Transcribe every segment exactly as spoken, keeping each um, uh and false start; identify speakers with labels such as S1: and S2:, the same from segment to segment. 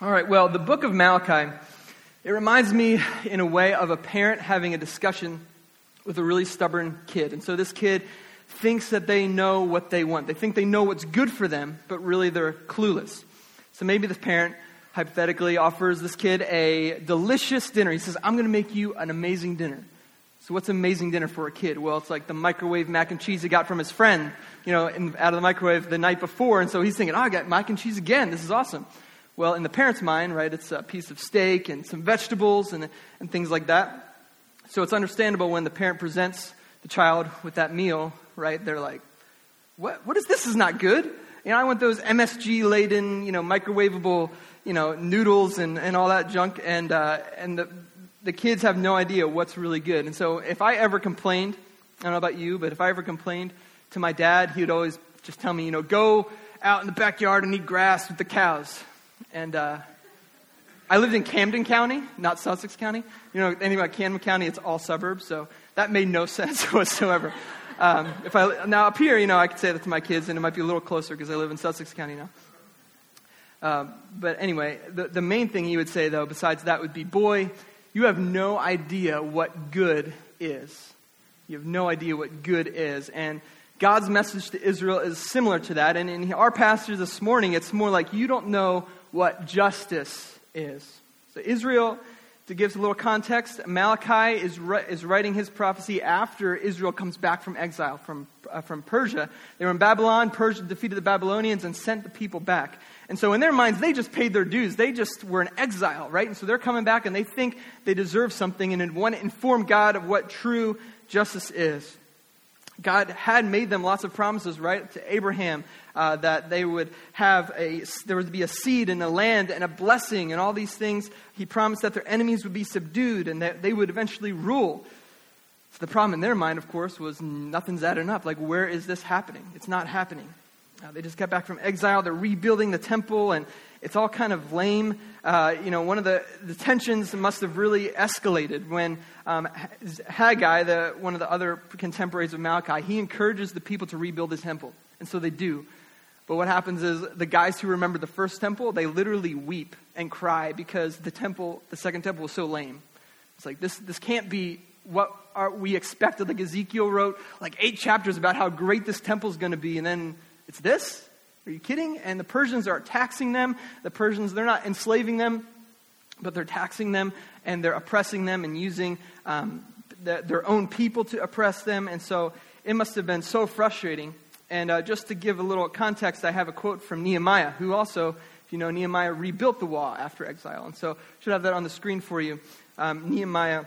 S1: All right, well, the book of Malachi, it reminds me in a way of a parent having a discussion with a really stubborn kid. And so this kid thinks that they know what they want. They think they know what's good for them, but really they're clueless. So maybe this parent hypothetically offers this kid a delicious dinner. He says, I'm going to make you an amazing dinner. So what's amazing dinner for a kid? Well, it's like the microwave mac and cheese he got from his friend, you know, in, out of the microwave the night before. And so he's thinking, oh, I got mac and cheese again. This is awesome. Well, in the parent's mind, right, it's a piece of steak and some vegetables and, and things like that. So it's understandable when the parent presents the child with that meal, right? They're like, what, what is this? This is not good. You know, I want those M S G-laden, you know, microwavable, you know, noodles and, and all that junk. And, uh, and the, the kids have no idea what's really good. And so if I ever complained, I don't know about you, but if I ever complained to my dad, he would always just tell me, you know, go out in the backyard and eat grass with the cows. And uh, I lived in Camden County, not Sussex County. You know, anything about Camden County, it's all suburbs, so that made no sense whatsoever. Um, if I now up here, you know, I could say that to my kids, and it might be a little closer because I live in Sussex County now. Uh, but anyway, the, the main thing he would say, though, besides that would be, boy, you have no idea what good is. You have no idea what good is. And God's message to Israel is similar to that. And in our passage this morning, it's more like you don't know what justice is. So Israel, to give a little context, Malachi is is writing his prophecy after Israel comes back from exile from uh, from Persia. They were in Babylon. Persia defeated the Babylonians and sent the people back. And so in their minds, they just paid their dues. They just were in exile, right? And so they're coming back and they think they deserve something and want to inform God of what true justice is. God had made them lots of promises, right, to Abraham, uh, that they would have a, there would be a seed and a land and a blessing and all these things. He promised that their enemies would be subdued and that they would eventually rule. So the problem in their mind, of course, was nothing's adding up. Like, where is this happening? It's not happening. Uh, they just got back from exile. They're rebuilding the temple, and it's all kind of lame. Uh, you know, one of the, the tensions must have really escalated when um, Haggai, the, one of the other contemporaries of Malachi, he encourages the people to rebuild the temple. And so they do. But what happens is the guys who remember the first temple, they literally weep and cry because the temple, the second temple was so lame. It's like, this, this can't be what are, we expected. Like Ezekiel wrote like eight chapters about how great this temple is going to be, and then it's this? Are you kidding? And the Persians are taxing them. The Persians, they're not enslaving them, but they're taxing them and they're oppressing them and using um, the, their own people to oppress them. And so it must have been so frustrating. And uh, just to give a little context, I have a quote from Nehemiah, who also, if you know, Nehemiah rebuilt the wall after exile. And so I should have that on the screen for you. Um, Nehemiah,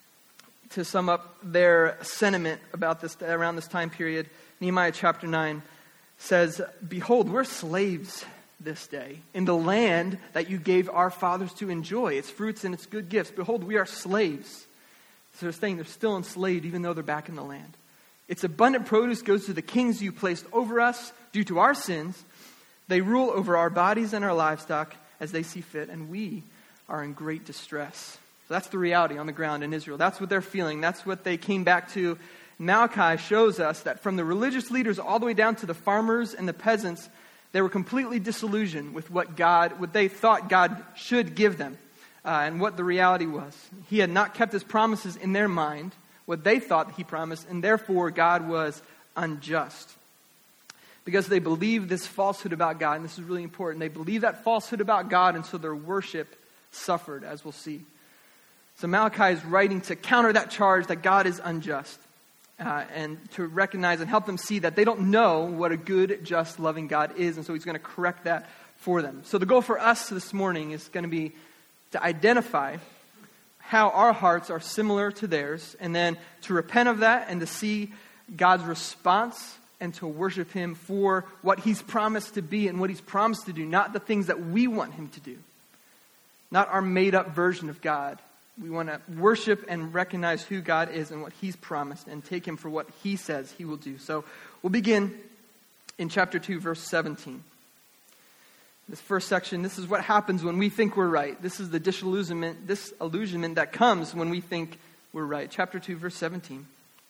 S1: to sum up their sentiment about this around this time period, Nehemiah chapter nine says, behold, we're slaves this day in the land that you gave our fathers to enjoy, its fruits and its good gifts. Behold, we are slaves. So they're saying they're still enslaved even though they're back in the land. Its abundant produce goes to the kings you placed over us due to our sins. They rule over our bodies and our livestock as they see fit, and we are in great distress. So that's the reality on the ground in Israel. That's what they're feeling. That's what they came back to. Malachi shows us that from the religious leaders all the way down to the farmers and the peasants, they were completely disillusioned with what God, what they thought God should give them, uh, and what the reality was. He had not kept his promises in their mind, what they thought he promised, and therefore God was unjust. Because they believed this falsehood about God, and this is really important. They believed that falsehood about God, and so their worship suffered, as we'll see. So Malachi is writing to counter that charge that God is unjust. Uh, and to recognize and help them see that they don't know what a good, just, loving God is. And so he's going to correct that for them. So the goal for us this morning is going to be to identify how our hearts are similar to theirs, and then to repent of that and to see God's response and to worship him for what he's promised to be and what he's promised to do, not the things that we want him to do, not our made-up version of God. We want to worship and recognize who God is and what he's promised and take him for what he says he will do. So we'll begin in chapter two, verse seventeen. This first section, this is what happens when we think we're right. This is the disillusionment, disillusionment that comes when we think we're right. Chapter two, verse seventeen.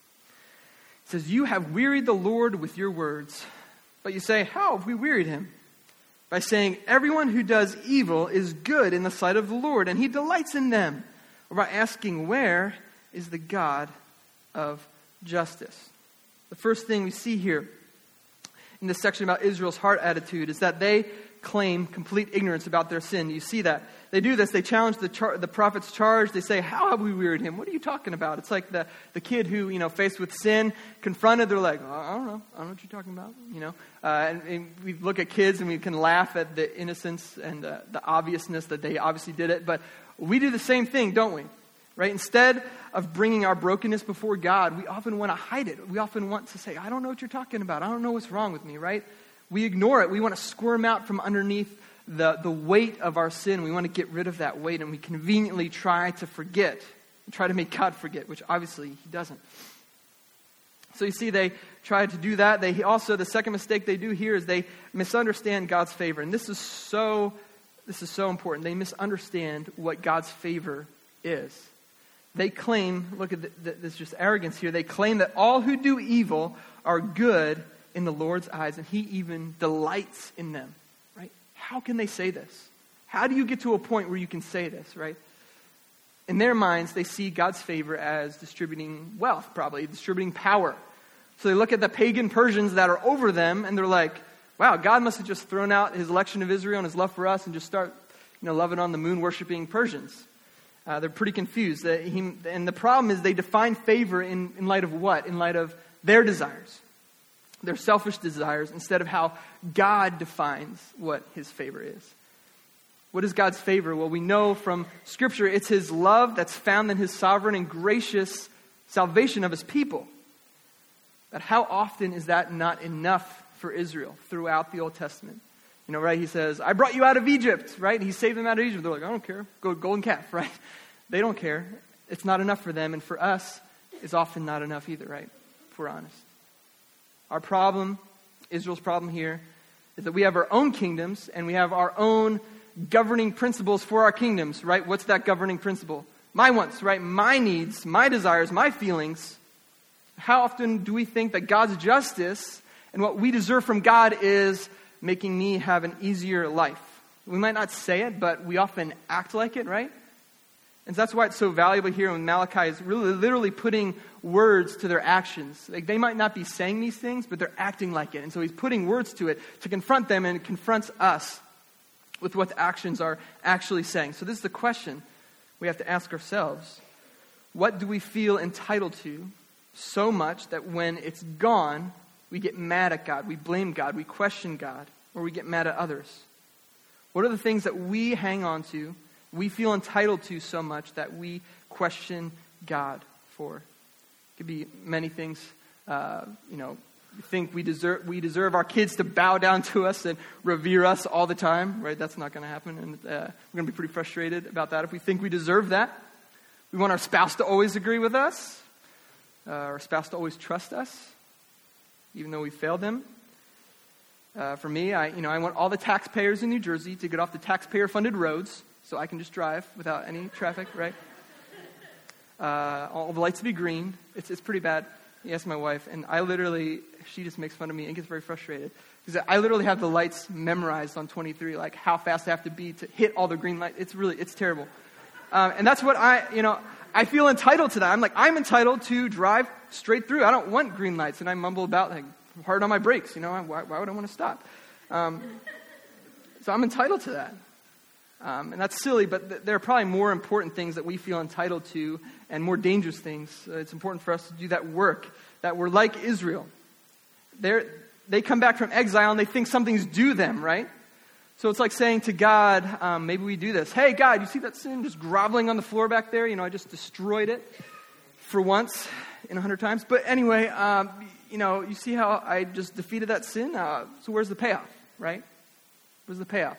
S1: It says, you have wearied the Lord with your words. But you say, how have we wearied him? by saying, everyone who does evil is good in the sight of the Lord, and he delights in them. Or by asking, where is the God of justice? The first thing we see here in this section about Israel's heart attitude is that they claim complete ignorance about their sin. You see that. They do this. They challenge the char- the prophet's charge. They say, how have we wearied him? What are you talking about? It's like the, the kid who, you know, faced with sin, confronted, they're like, oh, I don't know. I don't know what you're talking about. You know, uh, and, and we look at kids and we can laugh at the innocence and uh, the obviousness that they obviously did it. But we do the same thing, don't we? Right? Instead of bringing our brokenness before God, we often want to hide it. We often want to say, I don't know what you're talking about. I don't know what's wrong with me, right? We ignore it. We want to squirm out from underneath the, the weight of our sin. We want to get rid of that weight, and we conveniently try to forget, try to make God forget, which obviously he doesn't. So you see, they try to do that. They also, the second mistake they do here is they misunderstand God's favor. And this is so, this is so important. They misunderstand what God's favor is. They claim, look at the, the, this just arrogance here. They claim that all who do evil are good in the Lord's eyes, and he even delights in them, right? How can they say this? How do you get to a point where you can say this, right? In their minds, they see God's favor as distributing wealth, probably, distributing power. So they look at the pagan Persians that are over them, and they're like, wow, God must have just thrown out his election of Israel and his love for us and just start, you know, loving on the moon-worshiping Persians. Uh, they're pretty confused. That he, and the problem is they define favor in, in light of what? In light of their desires. Their selfish desires, instead of how God defines what his favor is. What is God's favor? Well, we know from Scripture it's his love that's found in his sovereign and gracious salvation of his people. But how often is that not enough for Israel throughout the Old Testament? You know, right? He says, I brought you out of Egypt, right? He saved them out of Egypt. They're like, I don't care. Go golden calf, right? They don't care. It's not enough for them. And for us, it's often not enough either, right? If we're honest. Our problem, Israel's problem here, is that we have our own kingdoms and we have our own governing principles for our kingdoms, right? What's that governing principle? My wants, right? My needs, my desires, my feelings. How often do we think that God's justice and what we deserve from God is making me have an easier life? We might not say it, but we often act like it, right? And that's why it's so valuable here when Malachi is really literally putting words to their actions. Like, they might not be saying these things, but they're acting like it. And so he's putting words to it to confront them, and it confronts us with what the actions are actually saying. So this is the question we have to ask ourselves. What do we feel entitled to so much that when it's gone, we get mad at God, we blame God, we question God, or we get mad at others? What are the things that we hang on to, we feel entitled to so much that we question God for? It could be many things. Uh, you know, we think we deserve we deserve our kids to bow down to us and revere us all the time, right? That's not going to happen, and uh, we're going to be pretty frustrated about that if we think we deserve that. We want our spouse to always agree with us, uh, our spouse to always trust us, even though we failed them. Uh, for me, I you know I want all the taxpayers in New Jersey to get off the taxpayer-funded roads, so I can just drive without any traffic, right? Uh, all the lights to be green. It's it's pretty bad. You ask my wife, and I literally, she just makes fun of me and gets very frustrated. Because I literally have the lights memorized on twenty-three, like how fast I have to be to hit all the green lights. It's really, it's terrible. Um, and that's what I, you know, I feel entitled to that. I'm like, I'm entitled to drive straight through. I don't want green lights. And I mumble about, like, hard on my brakes. You know, why, why would I want to stop? Um, so I'm entitled to that. Um, and that's silly, but th- there are probably more important things that we feel entitled to and more dangerous things. Uh, it's important for us to do that work, that we're like Israel. They're, they come back from exile and they think something's due them, right? So it's like saying to God, um, maybe we do this. Hey, God, you see that sin just groveling on the floor back there? You know, I just destroyed it for once in a hundred times. But anyway, um, you know, you see how I just defeated that sin? Uh, so where's the payoff, right? Where's the payoff?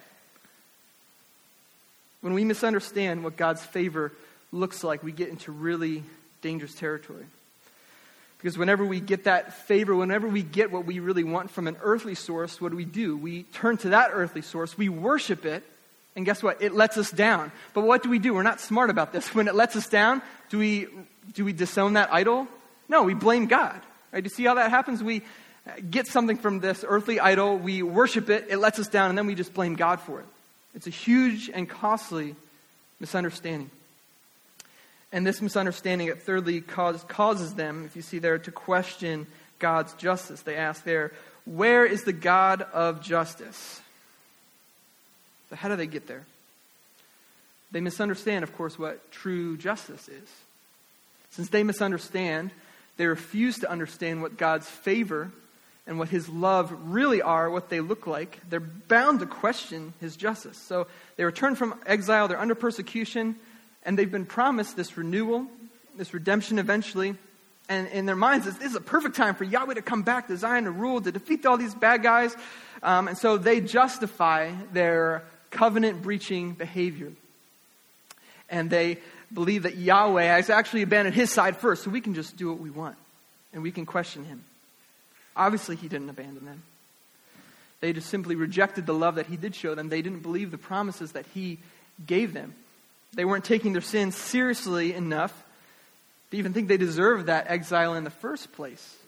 S1: When we misunderstand what God's favor looks like, we get into really dangerous territory. Because whenever we get that favor, whenever we get what we really want from an earthly source, what do we do? We turn to that earthly source, we worship it, and guess what? It lets us down. But what do we do? We're not smart about this. When it lets us down, do we do we disown that idol? No, we blame God. Right? Do you see how that happens? We get something from this earthly idol, we worship it, it lets us down, and then we just blame God for it. It's a huge and costly misunderstanding. And this misunderstanding, it thirdly, cause, causes them, if you see there, to question God's justice. They ask there, where is the God of justice? So how do they get there? They misunderstand, of course, what true justice is. Since they misunderstand, they refuse to understand what God's favor and what his love really are, what they look like. They're bound to question his justice. So they return from exile, they're under persecution, and they've been promised this renewal, this redemption eventually. And in their minds, this is a perfect time for Yahweh to come back to Zion to rule, to defeat all these bad guys. Um, and so they justify their covenant-breaching behavior. And they believe that Yahweh has actually abandoned his side first, so we can just do what we want. And we can question him. Obviously, he didn't abandon them. They just simply rejected the love that he did show them. They didn't believe the promises that he gave them. They weren't taking their sins seriously enough to even think they deserved that exile in the first place.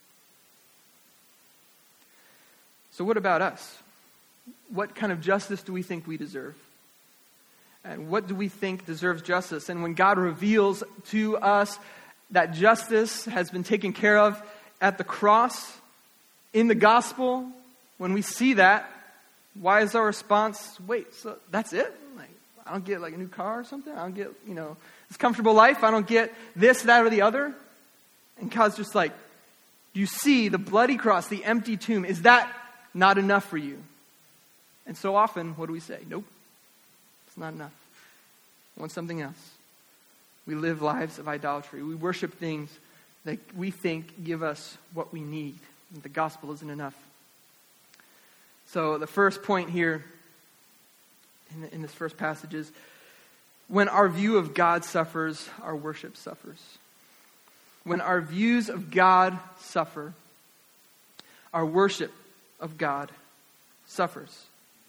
S1: So what about us? What kind of justice do we think we deserve? And what do we think deserves justice? And when God reveals to us that justice has been taken care of at the cross, in the gospel, when we see that, why is our response, wait, so that's it? Like, I don't get like a new car or something? I don't get, you know, this comfortable life? I don't get this, that, or the other? And God's just like, you see the bloody cross, the empty tomb. Is that not enough for you? And so often, what do we say? Nope, it's not enough. I want something else. We live lives of idolatry. We worship things that we think give us what we need. The gospel isn't enough. So the first point here in, the, in this first passage is, when our view of God suffers, our worship suffers. When our views of God suffer, our worship of God suffers.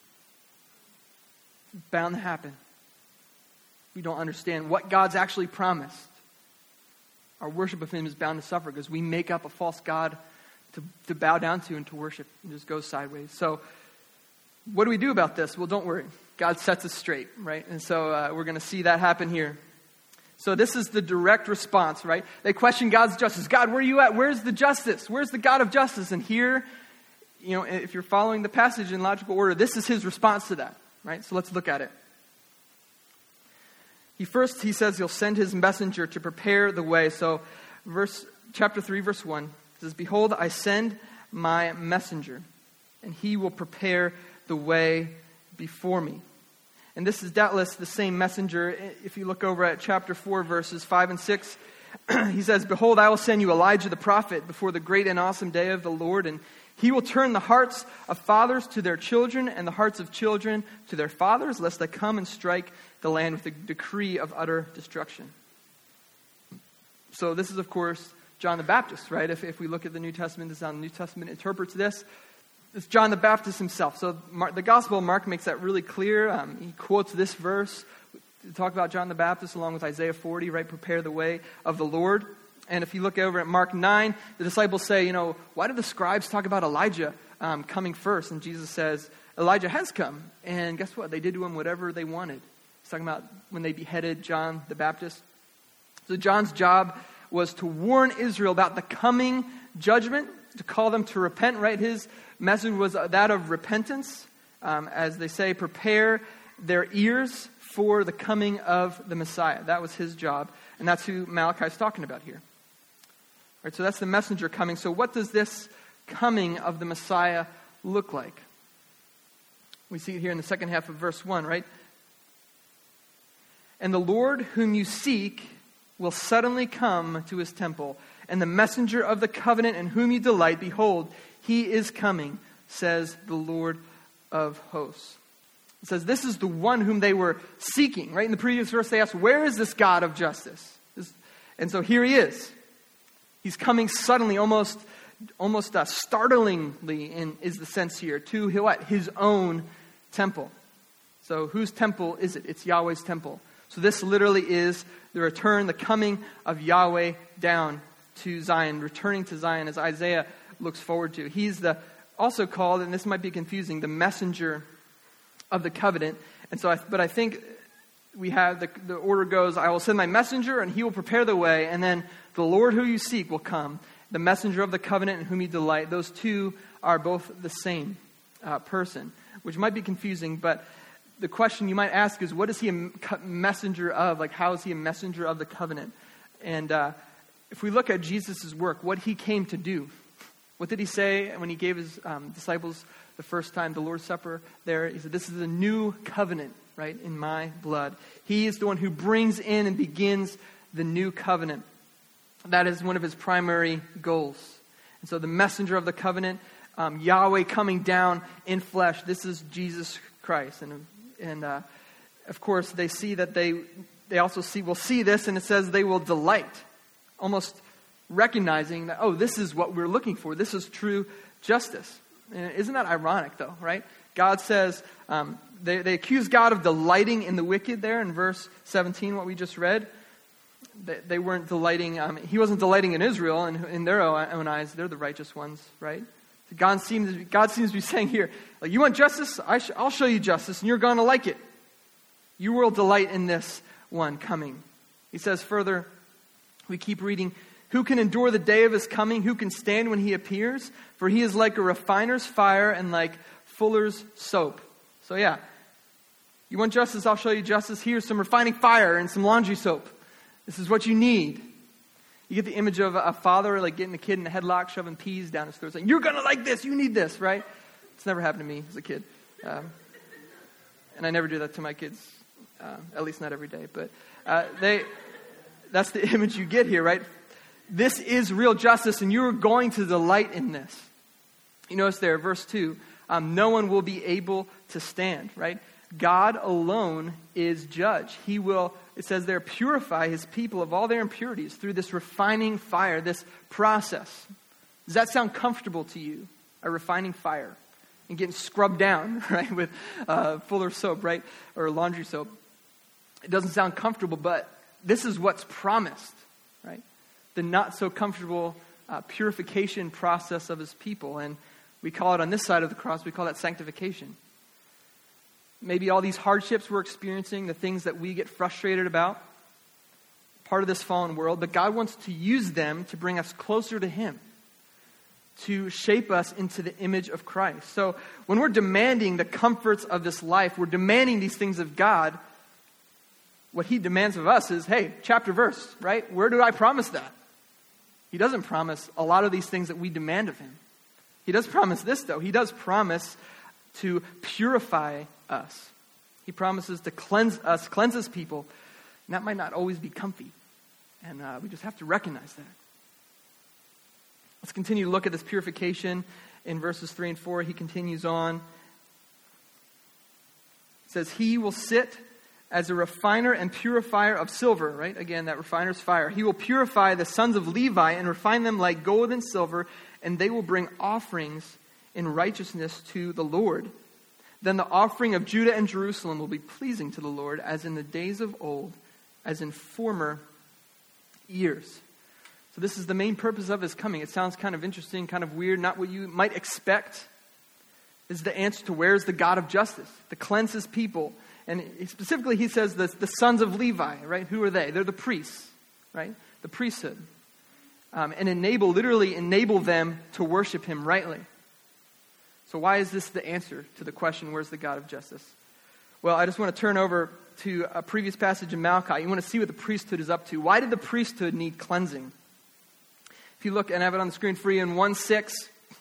S1: It's bound to happen. We don't understand what God's actually promised. Our worship of him is bound to suffer because we make up a false God to, to bow down to and to worship. It just goes sideways. So what do we do about this? Well, don't worry. God sets us straight, right? And so uh, we're going to see that happen here. So this is the direct response, right? They question God's justice. God, where are you at? Where's the justice? Where's the God of justice? And here, you know, if you're following the passage in logical order, this is his response to that, right? So let's look at it. He first, he says he'll send his messenger to prepare the way. So verse chapter three, verse one says, behold, I send my messenger, and he will prepare the way before me. And this is doubtless the same messenger. If you look over at chapter four, verses five and six, he says, behold, I will send you Elijah the prophet before the great and awesome day of the Lord, and he will turn the hearts of fathers to their children and the hearts of children to their fathers, lest I come and strike the land with a decree of utter destruction. So this is, of course, John the Baptist, right? If, if we look at the New Testament, this is how the New Testament interprets this. It's John the Baptist himself. So Mark, the Gospel of Mark makes that really clear. Um, he quotes this verse to talk about John the Baptist along with Isaiah forty, right? Prepare the way of the Lord. And if you look over at Mark nine, the disciples say, you know, why did the scribes talk about Elijah um, coming first? And Jesus says, Elijah has come. And guess what? They did to him whatever they wanted. He's talking about when they beheaded John the Baptist. So John's job was to warn Israel about the coming judgment, to call them to repent, right? His message was that of repentance. Um, as they say, prepare their ears for the coming of the Messiah. That was his job. And that's who Malachi's talking about here. Right, so that's the messenger coming. So what does this coming of the Messiah look like? We see it here in the second half of verse one, right? And the Lord whom you seek will suddenly come to his temple, and the messenger of the covenant in whom you delight, behold, he is coming, says the Lord of hosts. It says this is the one whom they were seeking, right? In the previous verse they asked, where is this God of justice? This, and so here he is. He's coming suddenly, almost almost uh, startlingly, in, is the sense here, to what? His own temple. So whose temple is it? It's Yahweh's temple. So this literally is the return, the coming of Yahweh down to Zion, returning to Zion, as Isaiah looks forward to. He's the also called, and this might be confusing, the messenger of the covenant. And so, I, but I think we have, the, the order goes, I will send my messenger and he will prepare the way. And then the Lord who you seek will come, the messenger of the covenant in whom you delight. Those two are both the same uh, person, which might be confusing. But the question you might ask is, what is he a messenger of? Like, how is he a messenger of the covenant? And uh, if we look at Jesus' work, what he came to do, what did he say when he gave his um, disciples the first time the Lord's Supper there? He said, this is a new covenant, right, in my blood. He is the one who brings in and begins the new covenant. That is one of his primary goals. And so the messenger of the covenant, um, Yahweh coming down in flesh, this is Jesus Christ. And, and uh, of course, they see that they, they also see, will see this, and it says they will delight, almost recognizing that, oh, this is what we're looking for. This is true justice. And isn't that ironic, though, right? God says, um, they, they accuse God of delighting in the wicked there in verse seventeen, what we just read. They, they weren't delighting, um, he wasn't delighting in Israel, and in their own eyes, they're the righteous ones, right? God seems, God seems to be saying here, like, you want justice? I sh- I'll show you justice, and you're going to like it. You will delight in this one coming. He says further, we keep reading, who can endure the day of his coming? Who can stand when he appears? For he is like a refiner's fire and like fuller's soap. So yeah, you want justice? I'll show you justice. Here's some refining fire and some laundry soap. This is what you need. You get the image of a father like getting a kid in a headlock, shoving peas down his throat, saying, you're going to like this. You need this, right? It's never happened to me as a kid. Um, and I never do that to my kids, uh, at least not every day. But uh, they that's the image you get here, right? This is real justice, and you're going to delight in this. You notice there, verse two, um, no one will be able to stand, right? God alone is judge. He will, it says there, purify his people of all their impurities through this refining fire, this process. Does that sound comfortable to you? A refining fire and getting scrubbed down, right, with uh, fuller soap, right, or laundry soap. It doesn't sound comfortable, but this is what's promised, right? The not so comfortable uh, purification process of his people. And we call it on this side of the cross, we call that sanctification. Maybe all these hardships we're experiencing, the things that we get frustrated about, part of this fallen world, but God wants to use them to bring us closer to him, to shape us into the image of Christ. So when we're demanding the comforts of this life, we're demanding these things of God, what he demands of us is, hey, chapter verse, right? Where do I promise that? He doesn't promise a lot of these things that we demand of him. He does promise this, though. He does promise to purify us. He promises to cleanse us, cleanse his people. And that might not always be comfy. And uh, we just have to recognize that. Let's continue to look at this purification in verses three and four. He continues on. It says, he will sit as a refiner and purifier of silver, right? Again, that refiner's fire. He will purify the sons of Levi and refine them like gold and silver, and they will bring offerings in righteousness to the Lord. Then the offering of Judah and Jerusalem will be pleasing to the Lord, as in the days of old, as in former years. So this is the main purpose of his coming. It sounds kind of interesting, kind of weird, not what you might expect. This is the answer to where is the God of justice, to cleanse his people. And specifically, he says the, the sons of Levi, right? Who are they? They're the priests, right? The priesthood. Um, and enable, literally enable them to worship him rightly. So why is this the answer to the question, where's the God of justice? Well, I just want to turn over to a previous passage in Malachi. You want to see what the priesthood is up to. Why did the priesthood need cleansing? If you look and have it on the screen for you in one six,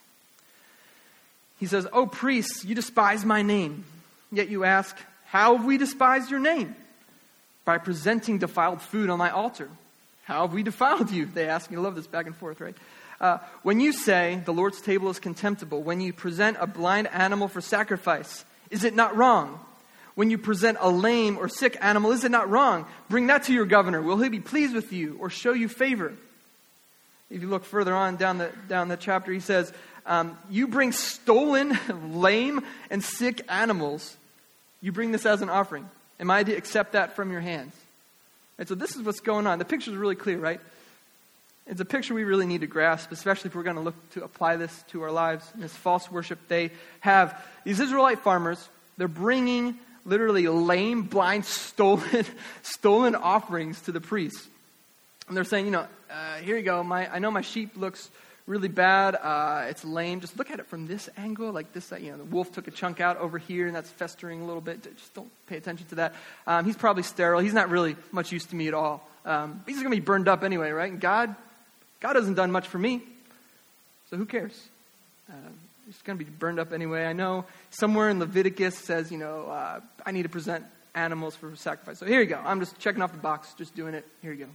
S1: he says, "O priests, you despise my name. Yet you ask, how have we despised your name? By presenting defiled food on my altar. How have we defiled you?" They ask. You love this back and forth, right? Uh, when you say the Lord's table is contemptible, when you present a blind animal for sacrifice, is it not wrong? When you present a lame or sick animal, is it not wrong? Bring that to your governor. Will he be pleased with you or show you favor? If you look further on down the down the chapter, he says, um, you bring stolen, lame, and sick animals. You bring this as an offering. Am I to accept that from your hands? And so this is what's going on. The picture is really clear, right? It's a picture we really need to grasp, especially if we're going to look to apply this to our lives. And this false worship they have. These Israelite farmers, they're bringing literally lame, blind, stolen, stolen offerings to the priests. And they're saying, you know, uh, here you go. My, I know my sheep looks really bad. Uh, it's lame. Just look at it from this angle, like this. You know, the wolf took a chunk out over here, and that's festering a little bit. Just don't pay attention to that. Um, he's probably sterile. He's not really much use to me at all. Um, he's going to be burned up anyway, right? And God, God hasn't done much for me, so who cares? Uh, he's going to be burned up anyway. I know somewhere in Leviticus says, you know, uh, I need to present animals for sacrifice. So here you go. I'm just checking off the box, just doing it. Here you go.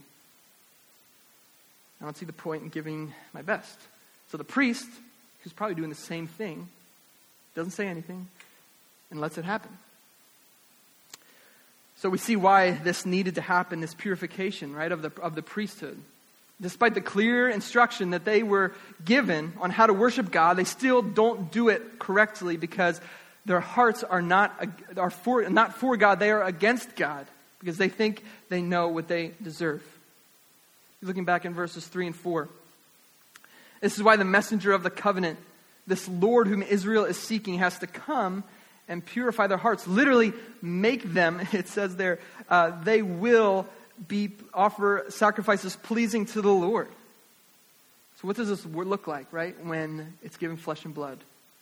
S1: I don't see the point in giving my best. So the priest, who's probably doing the same thing, doesn't say anything and lets it happen. So we see why this needed to happen, this purification, right, of the of the priesthood. Despite the clear instruction that they were given on how to worship God, they still don't do it correctly because their hearts are not are for not for God, they are against God because they think they know what they deserve. Looking back in verses three and four. This is why the messenger of the covenant, this Lord whom Israel is seeking, has to come and purify their hearts. Literally make them, it says there, uh, they will be offer sacrifices pleasing to the Lord. So what does this word look like, right? When it's given flesh and blood.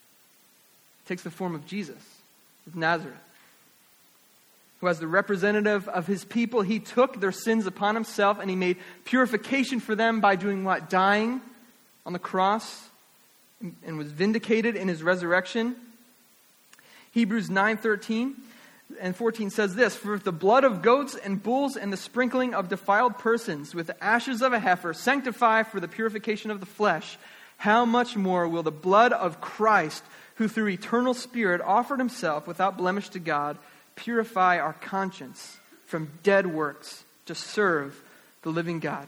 S1: It takes the form of Jesus, of Nazareth. Who as the representative of his people, he took their sins upon himself and he made purification for them by doing what? Dying on the cross and, and was vindicated in his resurrection. Hebrews nine thirteen and fourteen says this, for if the blood of goats and bulls and the sprinkling of defiled persons with the ashes of a heifer sanctify for the purification of the flesh, how much more will the blood of Christ, who through eternal Spirit offered himself without blemish to God, purify our conscience from dead works to serve the living God.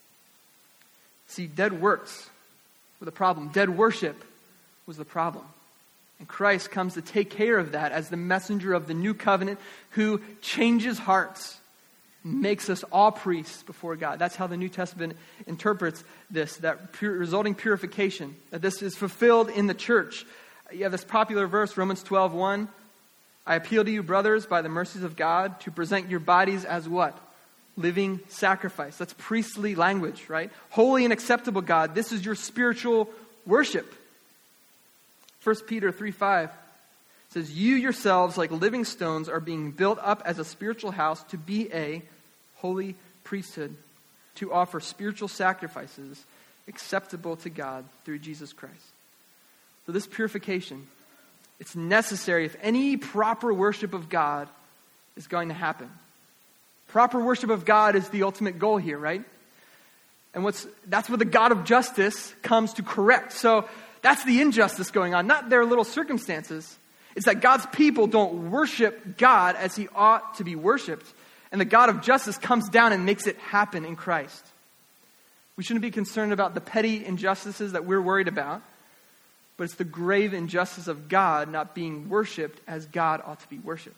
S1: See, dead works were the problem. Dead worship was the problem. And Christ comes to take care of that as the messenger of the new covenant who changes hearts, makes us all priests before God. That's how the New Testament interprets this, that pure, resulting purification, that this is fulfilled in the church. You have this popular verse, Romans twelve one. I appeal to you, brothers, by the mercies of God, to present your bodies as what? Living sacrifice. That's priestly language, right? Holy and acceptable God. This is your spiritual worship. First Peter three five says, you yourselves, like living stones, are being built up as a spiritual house to be a holy priesthood, to offer spiritual sacrifices acceptable to God through Jesus Christ. So this purification, it's necessary if any proper worship of God is going to happen. Proper worship of God is the ultimate goal here, right? And what's that's what the God of justice comes to correct. So that's the injustice going on, not their little circumstances. It's that God's people don't worship God as he ought to be worshipped. And the God of justice comes down and makes it happen in Christ. We shouldn't be concerned about the petty injustices that we're worried about. But it's the grave injustice of God not being worshipped as God ought to be worshipped.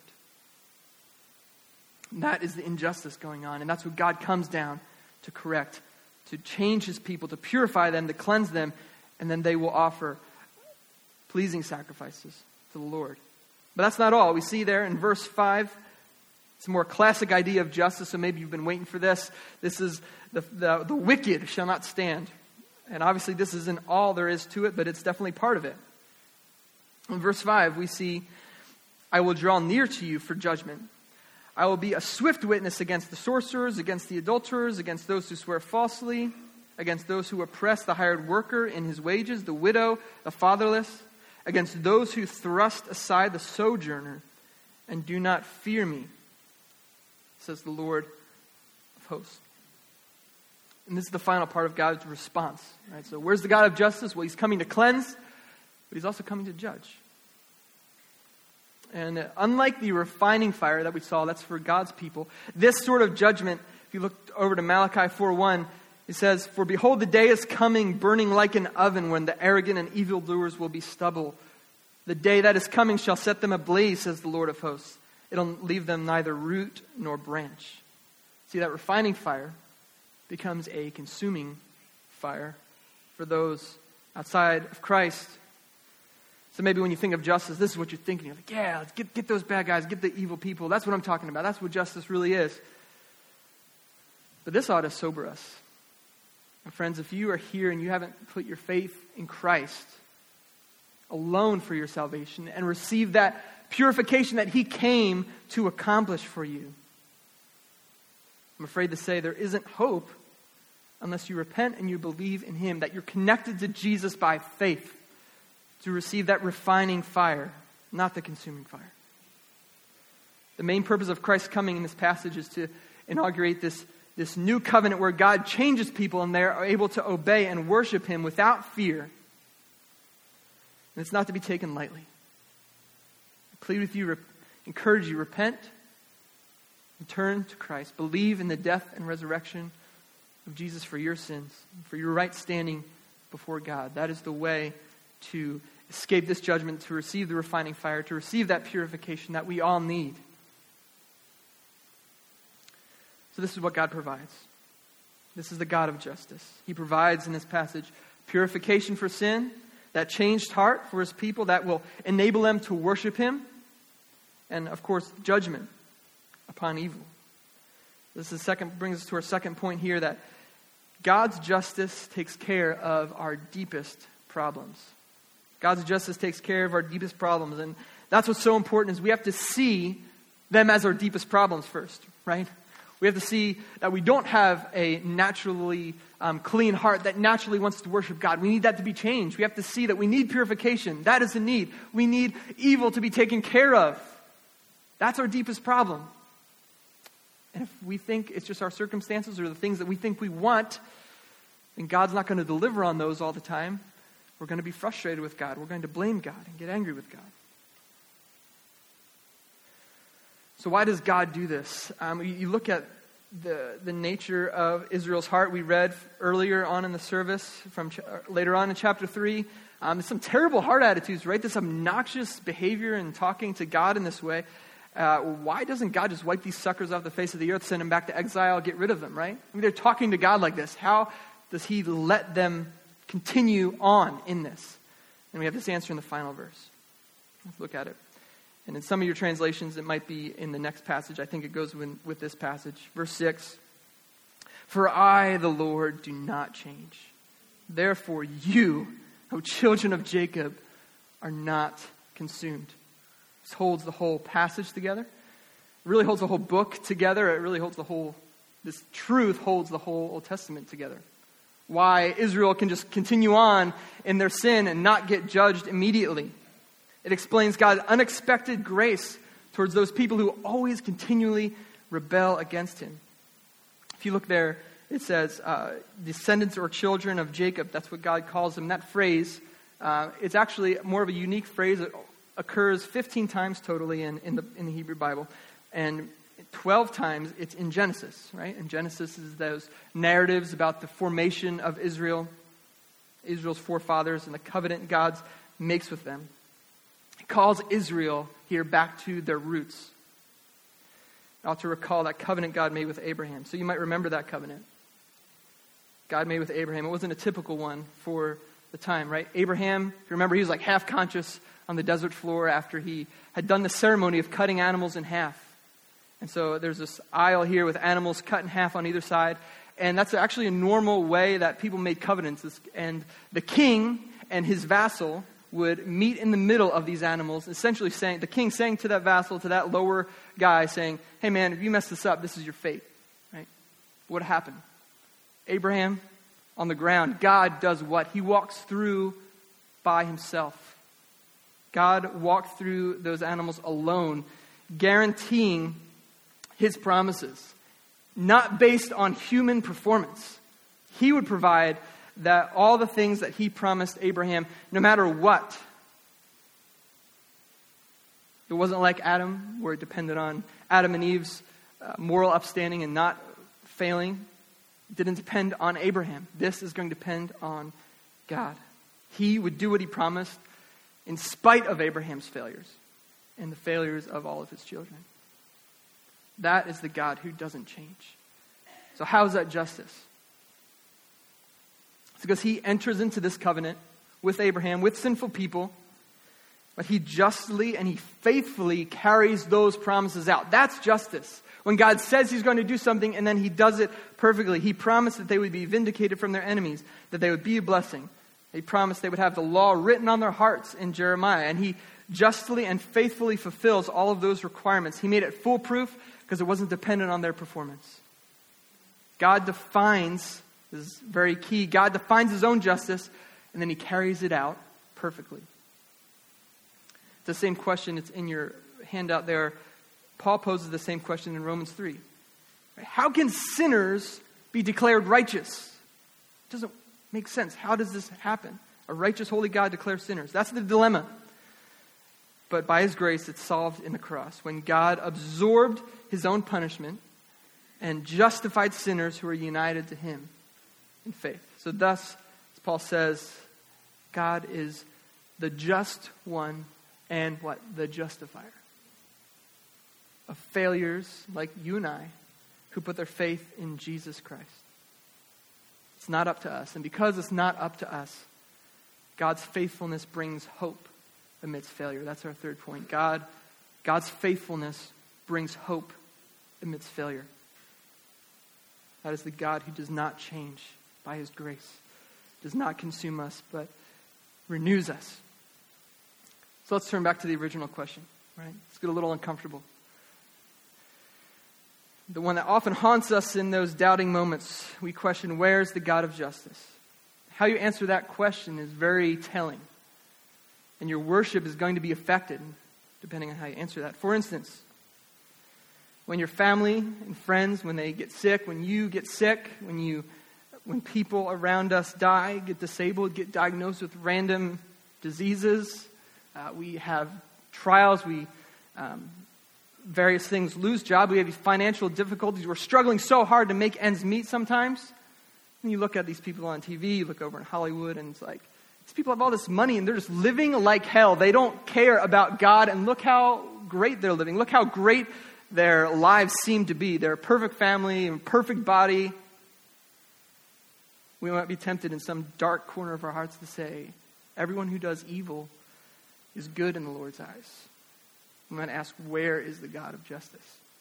S1: And that is the injustice going on. And that's what God comes down to correct, to change his people, to purify them, to cleanse them. And then they will offer pleasing sacrifices to the Lord. But that's not all. We see there in verse five, it's a more classic idea of justice. So maybe you've been waiting for this. This is the, the, the wicked shall not stand. And obviously this isn't all there is to it, but it's definitely part of it. In verse five, we see, I will draw near to you for judgment. I will be a swift witness against the sorcerers, against the adulterers, against those who swear falsely, against those who oppress the hired worker in his wages, the widow, the fatherless, against those who thrust aside the sojourner and do not fear me, says the Lord of hosts. And this is the final part of God's response. Right? So where's the God of justice? Well, he's coming to cleanse, but he's also coming to judge. And uh, unlike the refining fire that we saw, that's for God's people, this sort of judgment, if you look over to Malachi four one, it says, for behold, the day is coming, burning like an oven, when the arrogant and evildoers will be stubble. The day that is coming shall set them ablaze, says the Lord of hosts. It'll leave them neither root nor branch. See, that refining fire becomes a consuming fire for those outside of Christ. So maybe when you think of justice, this is what you're thinking. You're like, yeah, let's get, get those bad guys, get the evil people. That's what I'm talking about. That's what justice really is. But this ought to sober us. And friends, if you are here and you haven't put your faith in Christ alone for your salvation and received that purification that he came to accomplish for you, I'm afraid to say there isn't hope unless you repent and you believe in him, that you're connected to Jesus by faith to receive that refining fire, not the consuming fire. The main purpose of Christ's coming in this passage is to inaugurate this, this new covenant where God changes people and they are able to obey and worship him without fear. And it's not to be taken lightly. I plead with you, re- encourage you, repent and turn to Christ. Believe in the death and resurrection of Jesus for your sins, for your right standing before God. That is the way to escape this judgment, to receive the refining fire, to receive that purification that we all need. So this is what God provides. This is the God of justice. He provides in this passage purification for sin, that changed heart for his people that will enable them to worship him, and of course, judgment upon evil. This is second brings us to our second point here, that God's justice takes care of our deepest problems. God's justice takes care of our deepest problems. And that's what's so important, is we have to see them as our deepest problems first, right? We have to see that we don't have a naturally um, clean heart that naturally wants to worship God. We need that to be changed. We have to see that we need purification. That is a need. We need evil to be taken care of. That's our deepest problem. And if we think it's just our circumstances or the things that we think we want, then God's not going to deliver on those all the time. We're going to be frustrated with God. We're going to blame God and get angry with God. So why does God do this? Um, you, you look at the, the nature of Israel's heart. We read earlier on in the service, from ch- later on in chapter three, um, there's some terrible heart attitudes, right? This obnoxious behavior and talking to God in this way. Uh, why doesn't God just wipe these suckers off the face of the earth, send them back to exile, get rid of them, right? I mean, they're talking to God like this. How does he let them continue on in this? And we have this answer in the final verse. Let's look at it. And in some of your translations, it might be in the next passage. I think it goes with, with this passage. Verse six. For I, the Lord, do not change. Therefore you, O children of Jacob, are not consumed. This holds the whole passage together. It really holds the whole book together. It really holds the whole, this truth holds the whole Old Testament together. Why Israel can just continue on in their sin and not get judged immediately. It explains God's unexpected grace towards those people who always continually rebel against him. If you look there, it says, uh, descendants or children of Jacob. That's what God calls them. That phrase, uh, it's actually more of a unique phrase. It occurs fifteen times totally in, in, the, in the Hebrew Bible. And twelve times it's in Genesis, right? And Genesis is those narratives about the formation of Israel, Israel's forefathers, and the covenant God makes with them. He calls Israel here back to their roots. I ought to recall that covenant God made with Abraham. So you might remember that covenant God made with Abraham. It wasn't a typical one for the time, right? Abraham, if you remember, he was like half conscious on the desert floor after he had done the ceremony of cutting animals in half. And so there's this aisle here with animals cut in half on either side. And that's actually a normal way that people made covenants. And the king and his vassal would meet in the middle of these animals, essentially saying, the king saying to that vassal, to that lower guy, saying, hey man, if you mess this up, this is your fate. Right? What happened? Abraham on the ground, God does what? He walks through by himself. God walked through those animals alone, guaranteeing his promises, not based on human performance. He would provide that all the things that he promised Abraham, no matter what. It wasn't like Adam, where it depended on Adam and Eve's uh, moral upstanding and not failing. It didn't depend on Abraham. This is going to depend on God. He would do what he promised in spite of Abraham's failures and the failures of all of his children. That is the God who doesn't change. So how is that justice? It's because he enters into this covenant with Abraham, with sinful people, but he justly and he faithfully carries those promises out. That's justice. When God says he's going to do something and then he does it perfectly. He promised that they would be vindicated from their enemies, that they would be a blessing. He promised they would have the law written on their hearts in Jeremiah. And he justly and faithfully fulfills all of those requirements. He made it foolproof because it wasn't dependent on their performance. God defines, this is very key, God defines his own justice and then he carries it out perfectly. It's the same question, it's in your handout there. Paul poses the same question in Romans three. How can sinners be declared righteous? It doesn't make sense. How does this happen? A righteous, holy God declares sinners. That's the dilemma. But by his grace, it's solved in the cross. When God absorbed his own punishment and justified sinners who are united to him in faith. So thus, as Paul says, God is the just one and what? The justifier of failures like you and I who put their faith in Jesus Christ. It's not up to us. And because it's not up to us, God's faithfulness brings hope amidst failure. That's our third point. God, God's faithfulness brings hope amidst failure. That is the God who does not change by his grace, does not consume us, but renews us. So let's turn back to the original question, right? Let's get a little uncomfortable. The one that often haunts us in those doubting moments, we question, where's the God of justice? How you answer that question is very telling. And your worship is going to be affected depending on how you answer that. For instance, when your family and friends, when they get sick, when you get sick, when you, when people around us die, get disabled, get diagnosed with random diseases, uh, we have trials, we um, various things, lose job, we have these financial difficulties, we're struggling so hard to make ends meet sometimes. And you look at these people on T V, you look over in Hollywood, and it's like, these people have all this money and they're just living like hell. They don't care about God, and look how great they're living. Look how great their lives seem to be. They're a perfect family and perfect body. We might be tempted in some dark corner of our hearts to say, everyone who does evil is good in the Lord's eyes. We might ask, where is the God of justice?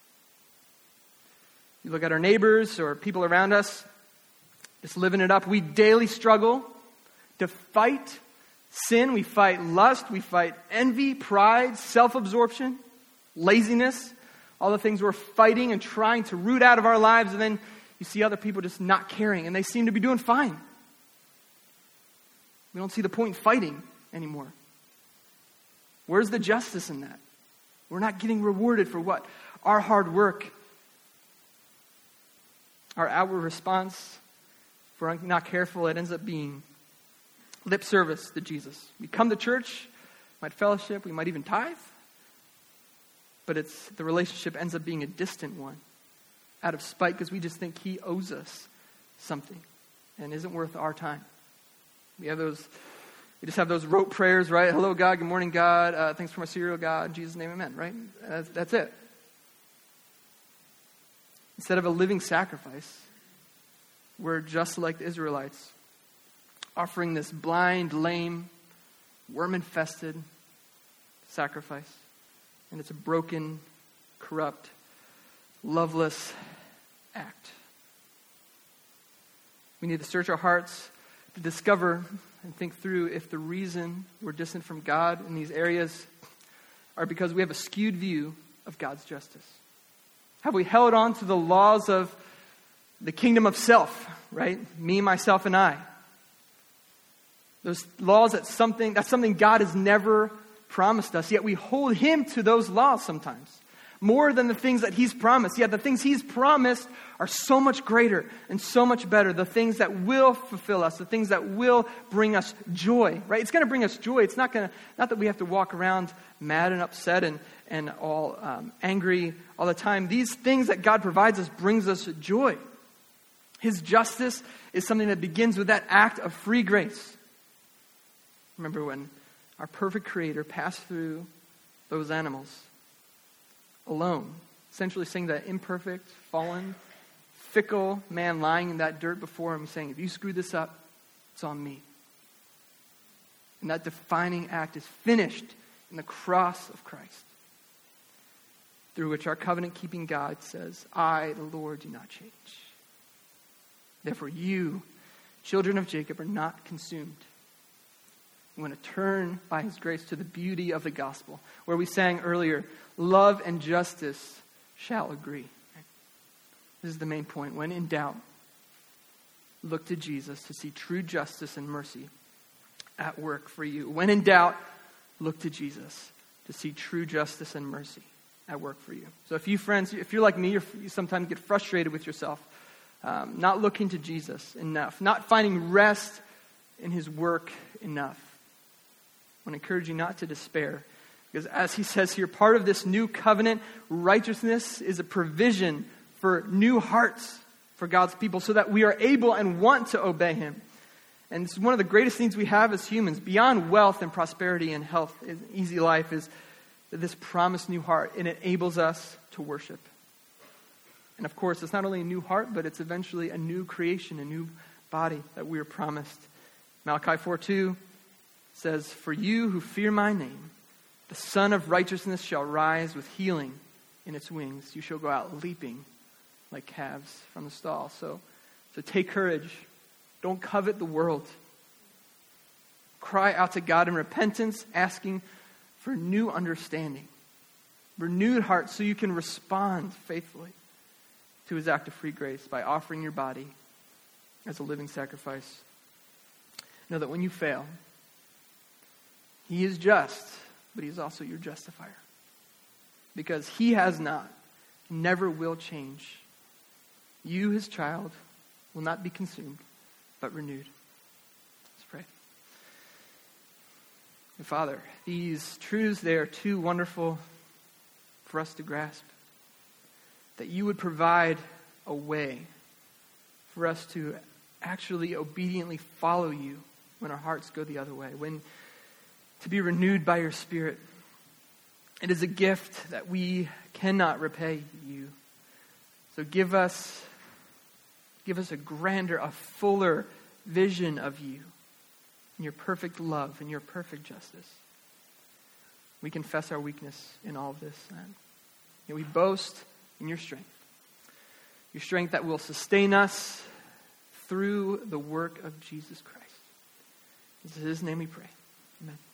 S1: You look at our neighbors or people around us, just living it up. We daily struggle to fight sin. We fight lust. We fight envy, pride, self-absorption, laziness. All the things we're fighting and trying to root out of our lives. And then you see other people just not caring. And they seem to be doing fine. We don't see the point in fighting anymore. Where's the justice in that? We're not getting rewarded for what? Our hard work. Our outward response. If we're not careful, it ends up being lip service to Jesus. We come to church, might fellowship, we might even tithe. But it's the relationship ends up being a distant one. Out of spite because we just think he owes us something. And isn't worth our time. We have those... We just have those rote prayers, right? Hello, God. Good morning, God. Uh, thanks for my cereal, God. In Jesus' name, amen, right? That's, that's it. Instead of a living sacrifice, we're just like the Israelites, offering this blind, lame, worm-infested sacrifice. And it's a broken, corrupt, loveless act. We need to search our hearts to discover and think through if the reason we're distant from God in these areas are because we have a skewed view of God's justice. Have we held on to the laws of the kingdom of self, right? Me, myself, and I. Those laws, that's something, that's something God has never promised us, yet we hold him to those laws sometimes. More than the things that he's promised. Yet the things he's promised are so much greater and so much better. The things that will fulfill us. The things that will bring us joy. Right? It's going to bring us joy. It's not going to, not that we have to walk around mad and upset and, and all um, angry all the time. These things that God provides us brings us joy. His justice is something that begins with that act of free grace. Remember when our perfect Creator passed through those animals alone, essentially saying that imperfect, fallen, fickle man lying in that dirt before him, saying, if you screw this up, It's on me. And that defining act is finished in the cross of Christ, through which our covenant-keeping God says, I, the Lord, do not change. Therefore, you, children of Jacob, are not consumed. We want to turn by his grace to the beauty of the gospel, where we sang earlier, love and justice shall agree. This is the main point. When in doubt, look to Jesus to see true justice and mercy at work for you. When in doubt, look to Jesus to see true justice and mercy at work for you. So if you friends, if you're like me, you're, you sometimes get frustrated with yourself, um, not looking to Jesus enough, not finding rest in his work enough. I want to encourage you not to despair, because as he says here, part of this new covenant righteousness is a provision for new hearts for God's people so that we are able and want to obey him. And it's one of the greatest things we have as humans, beyond wealth and prosperity and health, and easy life, is this promised new heart. It enables us to worship. And of course, it's not only a new heart, but it's eventually a new creation, a new body that we are promised. Malachi four two says, for you who fear my name, the Son of Righteousness shall rise with healing in its wings. You shall go out leaping like calves from the stall. So, so take courage. Don't covet the world. Cry out to God in repentance, asking for new understanding, renewed heart, so you can respond faithfully to his act of free grace by offering your body as a living sacrifice. Know that when you fail, he is just, but he is also your justifier. Because he has not, never will change. You, his child, will not be consumed, but renewed. Let's pray. And Father, these truths, they are too wonderful for us to grasp. That you would provide a way for us to actually obediently follow you when our hearts go the other way. When to be renewed by your Spirit. It is a gift that we cannot repay you. So give us, give us a grander, a fuller vision of you and your perfect love and your perfect justice. We confess our weakness in all of this. And we boast in your strength. Your strength that will sustain us through the work of Jesus Christ. In his name we pray. Amen.